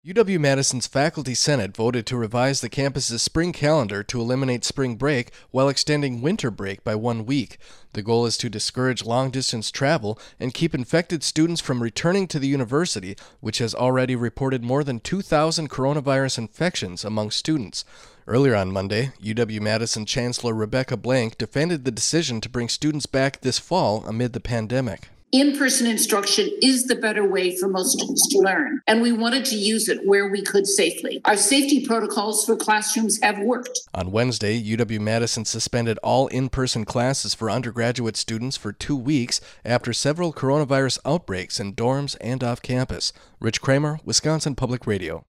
UW-Madison's Faculty Senate voted to revise the campus's spring calendar to eliminate spring break while extending winter break by 1 week. The goal is to discourage long-distance travel and keep infected students from returning to the university, which has already reported more than 2,000 coronavirus infections among students. Earlier on Monday, UW-Madison Chancellor Rebecca Blank defended the decision to bring students back this fall amid the pandemic. In-person instruction is the better way for most students to learn, and we wanted to use it where we could safely. Our safety protocols for classrooms have worked. On Wednesday, UW-Madison suspended all in-person classes for undergraduate students for 2 weeks after several coronavirus outbreaks in dorms and off campus. Rich Kramer, Wisconsin Public Radio.